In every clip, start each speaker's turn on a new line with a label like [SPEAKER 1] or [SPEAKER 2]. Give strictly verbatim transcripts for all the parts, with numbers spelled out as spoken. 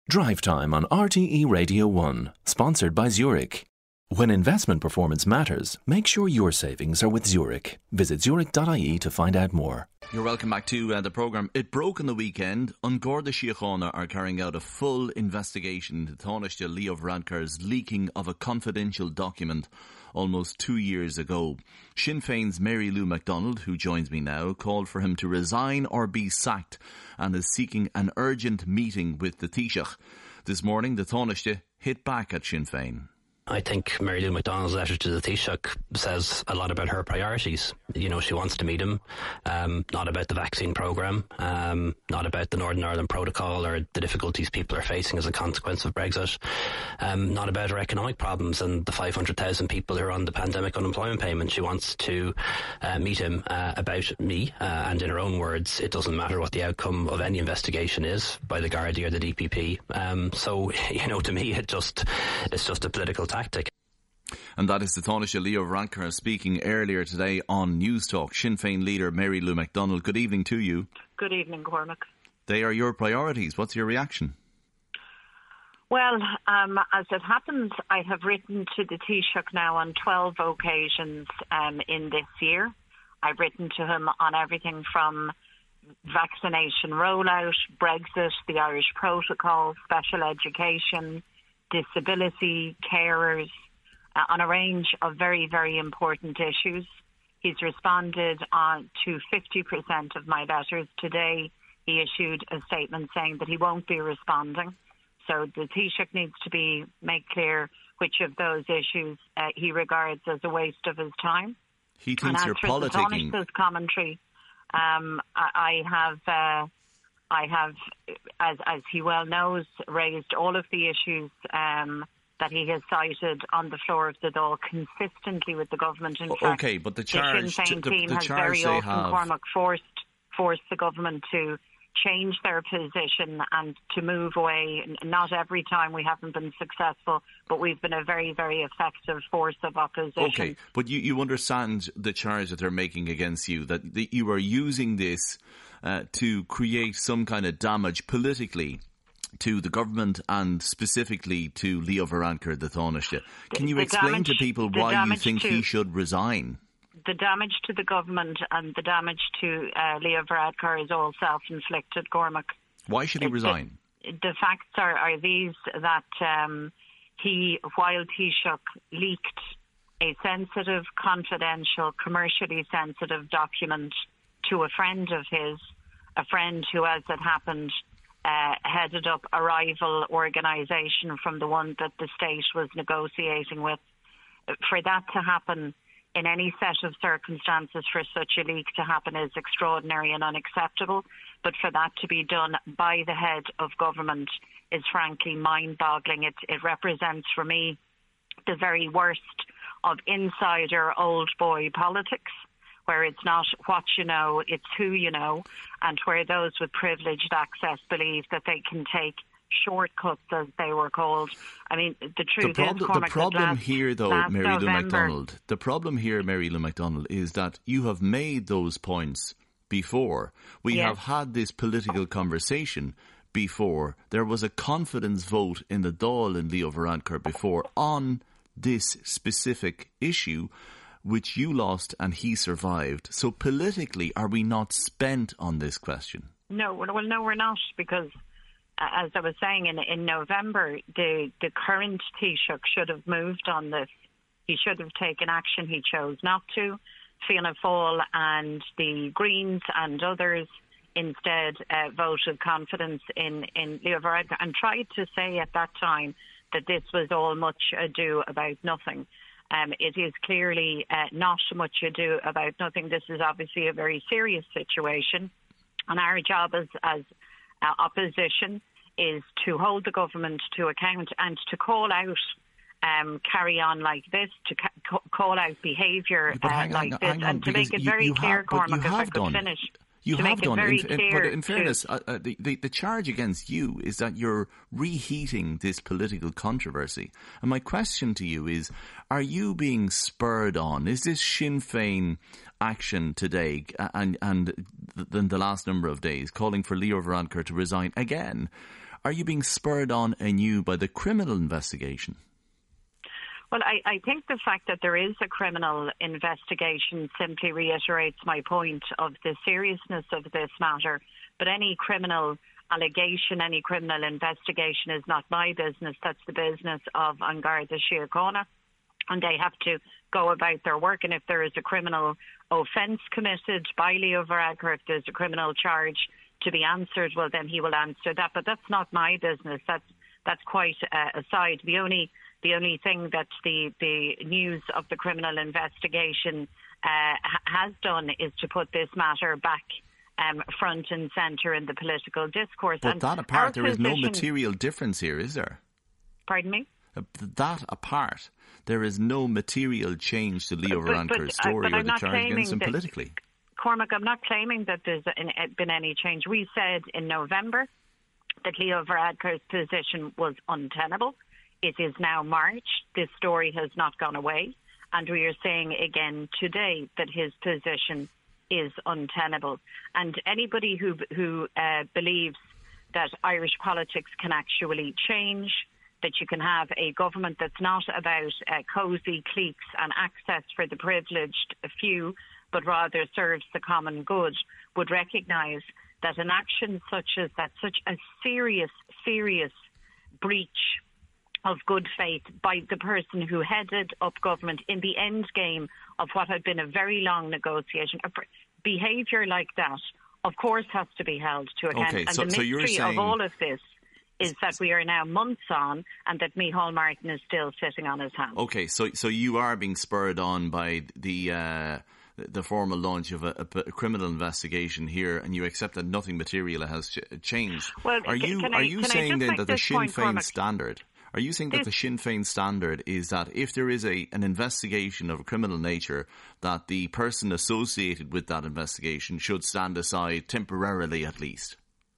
[SPEAKER 1] Drive Time on R T E Radio one, sponsored by Zurich. When investment performance matters, make sure your savings are with Zurich. Visit zurich dot I E to find out more.
[SPEAKER 2] You're welcome back to uh, the programme. It broke on the weekend. An Garda Síochána are carrying out a full investigation into Taoiseach Leo Varadkar's leaking of a confidential document almost two years ago. Sinn Féin's Mary Lou McDonald, who joins me now, called for him to resign or be sacked and is seeking an urgent meeting with the Taoiseach. This morning, the Taoiseach hit back at Sinn Féin.
[SPEAKER 3] I think Mary Lou McDonald's letter to the Taoiseach says a lot about her priorities. You know, she wants to meet him, um, not about the vaccine programme, um, not about the Northern Ireland Protocol or the difficulties people are facing as a consequence of Brexit, um, not about her economic problems and the five hundred thousand people who are on the pandemic unemployment payment. She wants to uh, meet him uh, about me, uh, and in her own words, it doesn't matter what the outcome of any investigation is by the Gardaí or the D P P. Um, so, you know, to me, it just it's just a political tactic.
[SPEAKER 2] And that is the Taoiseach Leo Varadkar speaking earlier today on News Talk. Sinn Féin leader Mary Lou McDonald, good evening to you.
[SPEAKER 4] Good evening, Cormac.
[SPEAKER 2] They are your priorities. What's your reaction?
[SPEAKER 4] Well, um, as it happens, I have written to the Taoiseach now on twelve occasions um, in this year. I've written to him on everything from vaccination rollout, Brexit, the Irish Protocol, special education, disability, carers, uh, on a range of very, very important issues. He's responded on to fifty percent of my letters. Today, he issued a statement saying that he won't be responding. So the Taoiseach needs to be make clear which of those issues uh, he regards as a waste of his time.
[SPEAKER 2] He thinks you're politicking.
[SPEAKER 4] And as for the Taoiseach's commentary, um, I, I have... Uh, I have, as as he well knows, raised all of the issues um, that he has cited on the floor of the Dáil consistently with the government. In fact,
[SPEAKER 2] okay, but the charge,
[SPEAKER 4] the Sinn Féin
[SPEAKER 2] the,
[SPEAKER 4] team
[SPEAKER 2] the
[SPEAKER 4] has
[SPEAKER 2] charge
[SPEAKER 4] very
[SPEAKER 2] they
[SPEAKER 4] often,
[SPEAKER 2] have...
[SPEAKER 4] Cormac, forced forced the government to change their position and to move away. Not every time we haven't been successful, but we've been a very, very effective force of opposition.
[SPEAKER 2] Okay, but you, you understand the charge that they're making against you, that the, you are using this uh, to create some kind of damage politically to the government and specifically to Leo Varadkar, the Taoiseach. Can you
[SPEAKER 4] the
[SPEAKER 2] explain
[SPEAKER 4] damage,
[SPEAKER 2] to people why you think
[SPEAKER 4] to,
[SPEAKER 2] he should resign?
[SPEAKER 4] The damage to the government and the damage to uh, Leo Varadkar is all self-inflicted, Cormac.
[SPEAKER 2] Why should he
[SPEAKER 4] it,
[SPEAKER 2] resign?
[SPEAKER 4] The, the facts are, are these, that um, he, while Taoiseach, leaked a sensitive, confidential, commercially sensitive document to a friend of his, a friend who, as it happened, uh, headed up a rival organisation from the one that the state was negotiating with. For that to happen in any set of circumstances, for such a leak to happen, is extraordinary and unacceptable. But for that to be done by the head of government is frankly mind-boggling. It, it represents for me the very worst of insider old boy politics, where it's not what you know, it's who you know, and where those with privileged access believe that they can take shortcuts, as they were called. I mean, the truth
[SPEAKER 2] the prob-
[SPEAKER 4] is, Cormac,
[SPEAKER 2] the problem
[SPEAKER 4] last,
[SPEAKER 2] here, though, Mary Lou
[SPEAKER 4] November,
[SPEAKER 2] McDonald, the problem here, Mary Lou McDonald, is that you have made those points before. We
[SPEAKER 4] yes.
[SPEAKER 2] have had this political conversation before. There was a confidence vote in the Dáil in Leo Varadkar before on this specific issue, which you lost and he survived. So politically, are we not spent on this question?
[SPEAKER 4] No, well, no, we're not, because as I was saying, in, in November, the, the current Taoiseach should have moved on this. He should have taken action. He chose not to. Fianna Fáil and the Greens and others instead uh, voted confidence in, in Leo Varadkar and tried to say at that time that this was all much ado about nothing. Um, it is clearly uh, not much ado about nothing. This is obviously a very serious situation. And our job as, as uh, opposition is to hold the government to account and to call out, um, carry on like this, to ca- call out behaviour uh, like
[SPEAKER 2] on,
[SPEAKER 4] this,
[SPEAKER 2] on,
[SPEAKER 4] and to make it
[SPEAKER 2] you,
[SPEAKER 4] very
[SPEAKER 2] you
[SPEAKER 4] clear,
[SPEAKER 2] have,
[SPEAKER 4] Cormac, if I could
[SPEAKER 2] done.
[SPEAKER 4] finish.
[SPEAKER 2] You
[SPEAKER 4] to
[SPEAKER 2] have
[SPEAKER 4] make
[SPEAKER 2] done,
[SPEAKER 4] it very
[SPEAKER 2] in, in,
[SPEAKER 4] clear
[SPEAKER 2] but in fairness,
[SPEAKER 4] to,
[SPEAKER 2] uh, uh, the, the, the charge against you is that you're reheating this political controversy. And my question to you is, are you being spurred on? Is this Sinn Féin action today and, and the, the last number of days calling for Leo Varadkar to resign again? Are you being spurred on anew by the criminal investigation?
[SPEAKER 4] Well, I, I think the fact that there is a criminal investigation simply reiterates my point of the seriousness of this matter. But any criminal allegation, any criminal investigation is not my business. That's the business of An Garda Síochána, and they have to go about their work. And if there is a criminal offence committed by Leo Varadkar, if there's a criminal charge to be answered, well, then he will answer that. But that's not my business. That's that's quite uh, aside. The only the only thing that the, the news of the criminal investigation uh, has done is to put this matter back um, front and centre in the political discourse.
[SPEAKER 2] But
[SPEAKER 4] and
[SPEAKER 2] that apart, there is no
[SPEAKER 4] position,
[SPEAKER 2] material difference here, is there?
[SPEAKER 4] Pardon me?
[SPEAKER 2] Uh, that apart, there is no material change to Leo Varadkar's story
[SPEAKER 4] uh,
[SPEAKER 2] or the charge against him
[SPEAKER 4] that,
[SPEAKER 2] politically.
[SPEAKER 4] Cormac, I'm not claiming that there's been any change. We said in November that Leo Varadkar's position was untenable. It is now March. This story has not gone away. And we are saying again today that his position is untenable. And anybody who, who uh, believes that Irish politics can actually change, that you can have a government that's not about uh, cosy cliques and access for the privileged few, but rather serves the common good, would recognise that an action such as that, such a serious, serious breach of good faith by the person who headed up government in the end game of what had been a very long negotiation, a behaviour like that, of course, has to be held to account.
[SPEAKER 2] Okay,
[SPEAKER 4] and
[SPEAKER 2] so,
[SPEAKER 4] the
[SPEAKER 2] so
[SPEAKER 4] mystery
[SPEAKER 2] you're saying...
[SPEAKER 4] of all of this is that we are now months on and that Micheál Martin is still sitting on his hands.
[SPEAKER 2] Okay, so so you are being spurred on by the uh, the formal launch of a, a, a criminal investigation here, and you accept that nothing material has ch- changed.
[SPEAKER 4] Well,
[SPEAKER 2] are
[SPEAKER 4] can,
[SPEAKER 2] you
[SPEAKER 4] can
[SPEAKER 2] are
[SPEAKER 4] I,
[SPEAKER 2] you
[SPEAKER 4] can
[SPEAKER 2] saying then that the Sinn
[SPEAKER 4] point,
[SPEAKER 2] Féin
[SPEAKER 4] Cormac?
[SPEAKER 2] standard? Are you saying that
[SPEAKER 4] This,
[SPEAKER 2] the Sinn Féin standard is that if there is a an investigation of a criminal nature, that the person associated with that investigation should stand aside temporarily, at least?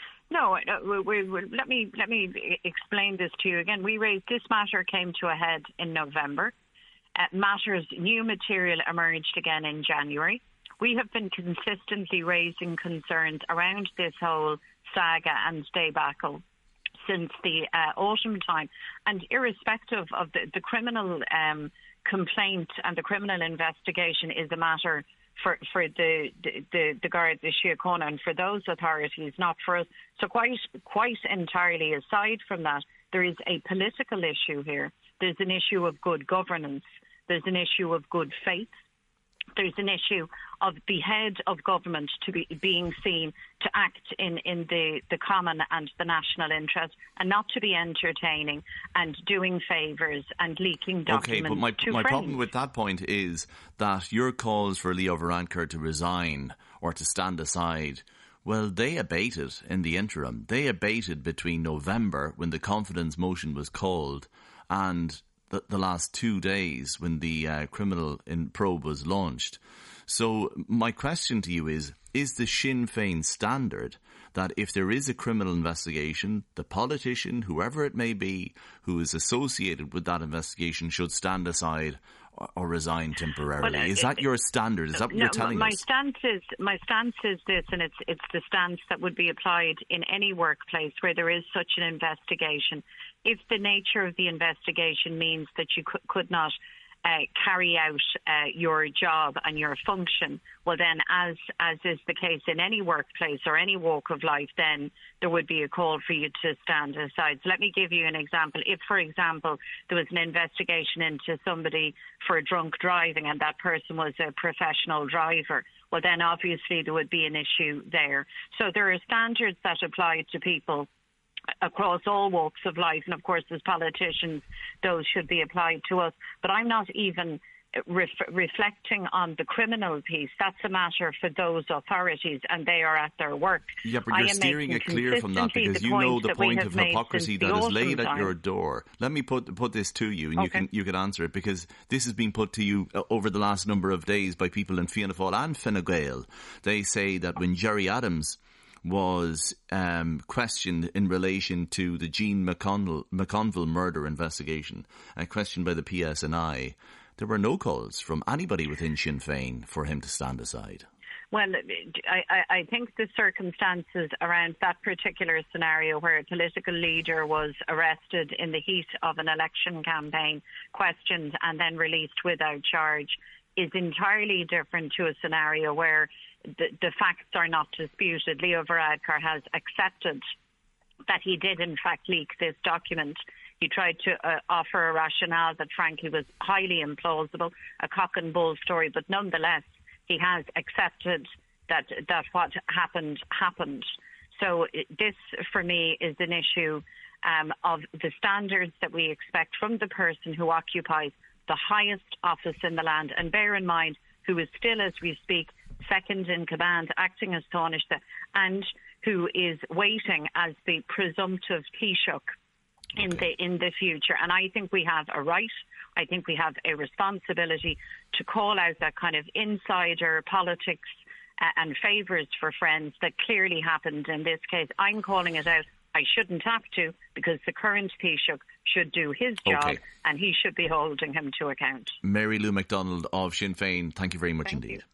[SPEAKER 4] No, no we, we, let me let me explain this to you again. We raised this matter came to a head in November. Uh, matters, new material emerged again in January. We have been consistently raising concerns around this whole saga and debacle since the uh, autumn time, and irrespective of the, the criminal um, complaint and the criminal investigation is a matter for for the the, the, the Garda Síochána and for those authorities, not for us. So quite quite entirely aside from that, there is a political issue here. There's an issue of good governance. There's an issue of good faith. There's an issue of the head of government to be being seen to act in, in the, the common and the national interest, and not to be entertaining and doing favours and leaking documents.
[SPEAKER 2] Okay, but my,
[SPEAKER 4] to
[SPEAKER 2] my
[SPEAKER 4] friends.
[SPEAKER 2] problem with that point is that your calls for Leo Varadkar to resign or to stand aside, well, they abated in the interim. They abated between November, when the confidence motion was called, and the, the last two days when the uh, criminal in probe was launched. So my question to you is, is the Sinn Féin standard that if there is a criminal investigation, the politician, whoever it may be, who is associated with that investigation should stand aside or, or resign temporarily?
[SPEAKER 4] Well, uh,
[SPEAKER 2] is that your standard? Is that what
[SPEAKER 4] no,
[SPEAKER 2] you're telling
[SPEAKER 4] my
[SPEAKER 2] us?
[SPEAKER 4] Stance is, my stance is this, and it's, it's the stance that would be applied in any workplace where there is such an investigation. If the nature of the investigation means that you could, could not Uh, carry out uh, your job and your function, well then, as as is the case in any workplace or any walk of life, then there would be a call for you to stand aside. So let me give you an example. If, for example, there was an investigation into somebody for drunk driving and that person was a professional driver, well then obviously there would be an issue there. So there are standards that apply to people across all walks of life, and of course as politicians those should be applied to us. But I'm not even ref- reflecting on the criminal piece. That's a matter for those authorities, and they are at their work.
[SPEAKER 2] Yeah, but you're steering it clear from that, because you know the point of hypocrisy that is laid at your door. Let me put put this to you, and
[SPEAKER 4] okay.
[SPEAKER 2] you can you can answer it, because this has been put to you over the last number of days by people in Fianna Fáil and Fine Gael. They say that when Gerry Adams was um, questioned in relation to the Jean McConville, McConville murder investigation, and questioned by the P S N I, there were no calls from anybody within Sinn Féin for him to stand aside.
[SPEAKER 4] Well, I, I think the circumstances around that particular scenario where a political leader was arrested in the heat of an election campaign, questioned and then released without charge is entirely different to a scenario where the, the facts are not disputed. Leo Varadkar has accepted that he did in fact leak this document. He tried to uh, offer a rationale that frankly was highly implausible, a cock and bull story, but nonetheless he has accepted that that what happened happened. So this, for me, is an issue um, of the standards that we expect from the person who occupies the highest office in the land. And bear in mind, who is still, as we speak, second in command, acting as Taoiseach, and who is waiting as the presumptive Taoiseach in okay. the in the future. And I think we have a right, I think we have a responsibility to call out that kind of insider politics uh, and favours for friends that clearly happened in this case. I'm calling it out. I shouldn't have to, because the current Taoiseach should do his job okay. and he should be holding him to account.
[SPEAKER 2] Mary Lou McDonald of Sinn Féin, thank you very much
[SPEAKER 4] thank
[SPEAKER 2] indeed.
[SPEAKER 4] You.